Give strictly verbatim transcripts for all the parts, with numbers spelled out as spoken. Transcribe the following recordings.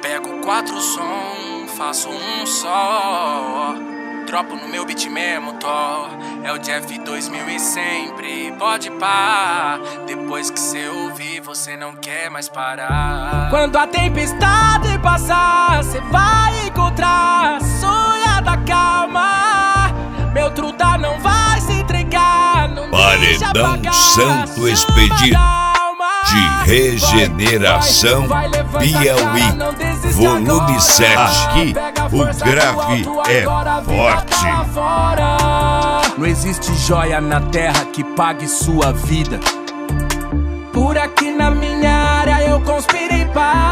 Pego quatro som, faço um só. Dropo no meu beat mesmo, tó. É o Jeff dois mil e sempre. Pode pá. Depois que cê ouvir, você não quer mais parar. Quando a tempestade passar, cê vai encontrar sonha da calma. Meu truta não vai se entregar. Não Paredão Santo Expedito de Regeneração Piauí, volume sete. Aqui o grave é forte. Não existe joia na terra que pague sua vida. Por aqui na minha área eu conspiro em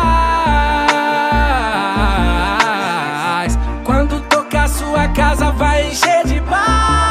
paz. Quando tocar sua casa vai encher de paz.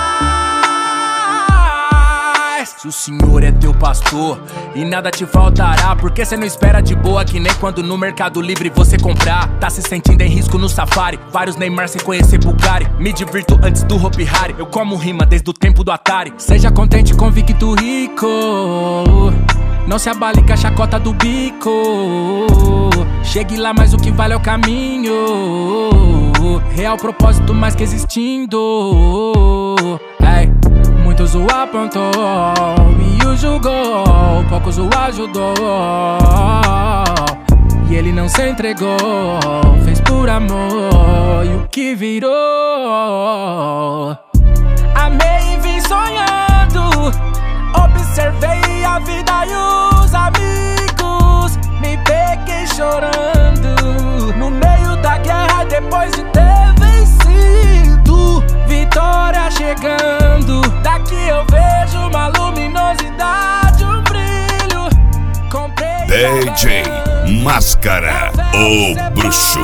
Se o Senhor é teu pastor e nada te faltará, porque cê não espera de boa que nem quando no Mercado Livre você comprar. Tá se sentindo em risco no safari, vários Neymar sem conhecer Bulgari. Me divirto antes do Hopi Hari, eu como rima desde o tempo do Atari. Seja contente, convicto, rico. Não se abale com a chacota do bico. Chegue lá, mas o que vale é o caminho. Real propósito mais que existindo. Hey. Muitos o apontou e o julgou, poucos o ajudou. E ele não se entregou, fez por amor. E o que virou? Amei e vim sonhando, observei a vida e os amigos. Me peguei chorando no meio da guerra depois de ter vencido. Vitória chegando, daqui eu vejo uma luminosidade, um brilho. Comprei D J Máscara, o bruxo.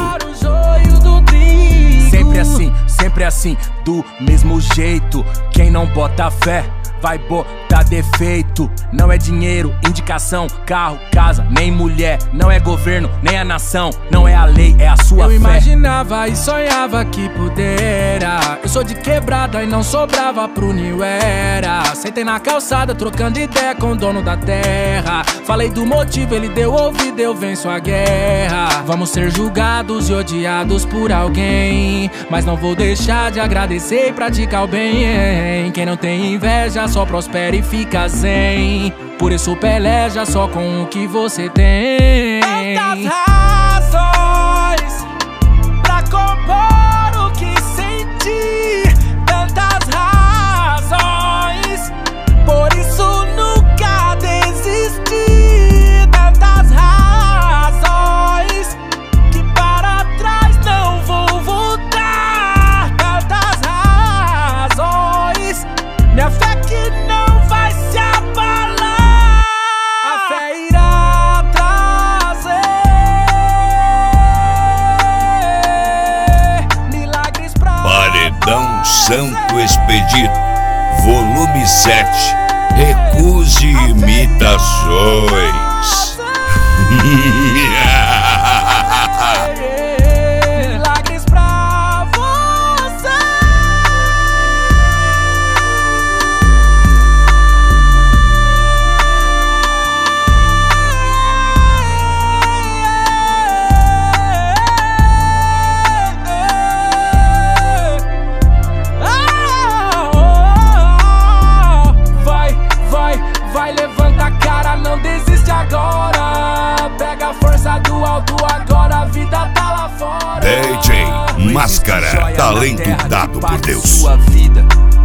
Sempre assim, sempre assim, do mesmo jeito. Quem não bota fé vai botar defeito. Não é dinheiro, indicação, carro, casa, nem mulher. Não é governo, nem a nação. Não é a lei, é a sua fé. Eu imaginava e sonhava que pudera. Eu sou de quebrada e não sobrava pro New Era. Sentei na calçada trocando ideia com o dono da terra. Falei do motivo, ele deu ouvido, eu venço a guerra. Vamos ser julgados e odiados por alguém, mas não vou deixar de agradecer e praticar o bem. Quem não tem inveja só prospera e fica zen. Por isso peleja só com o que você tem. Tantas razões pra compor o que senti. Tantas razões, por isso nunca desisti. Tantas razões que para trás não vou voltar. Tantas razões, minha fé que não vai se abalar. A fé irá trazer milagres pra Paredão Santo Expedito, volume sete. Recuse imitações. milagres pra você. Vai, vai, vai, levanta a cara, não desiste agora. Pega a força do alto agora, a vida tá lá fora. D J Máscara, talento dado por Deus. Sua vida.